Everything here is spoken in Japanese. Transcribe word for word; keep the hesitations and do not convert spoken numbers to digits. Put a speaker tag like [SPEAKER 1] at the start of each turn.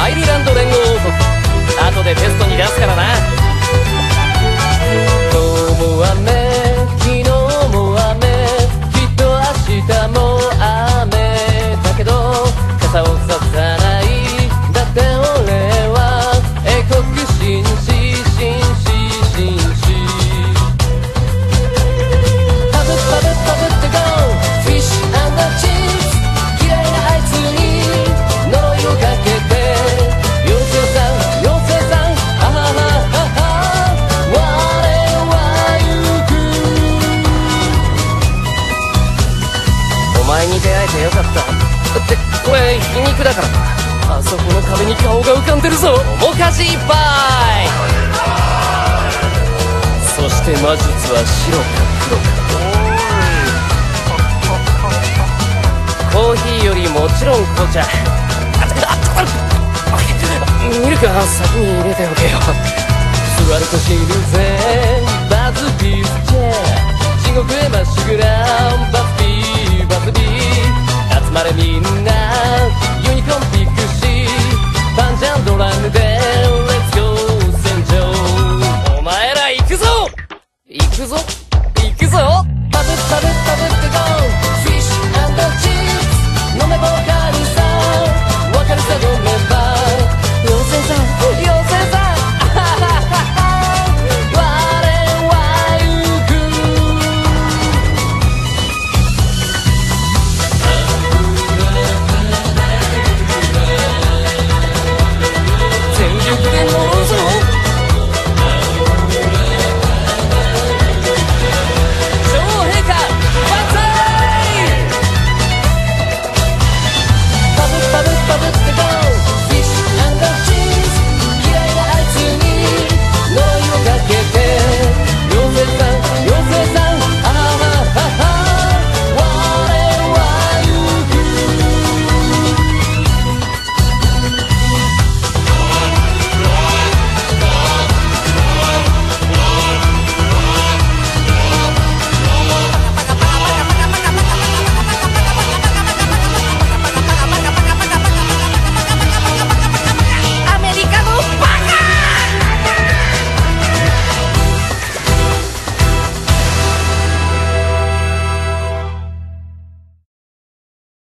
[SPEAKER 1] アイルランド連合王国、後でテストに出すからな。今日も雨、昨日も雨、きっと明日も雨だけど傘をささない。だって俺は英国紳士紳士紳士。パブパブパブってゴーフィッシュ&チップス、嫌いなあいつに呪いをかけて、妖精さん妖精さん、あはははは、我は行く。お前に出会えてよかった。ってこれ皮肉だからな。あそこの壁に顔が浮かんでるぞ。おかしいっぱい。そして魔術は白か黒か。コーヒーよりもちろん紅茶。ミルクは先に入れておけよ。座ると死ぬぜバズビースチェー、地獄へまっしぐらバズ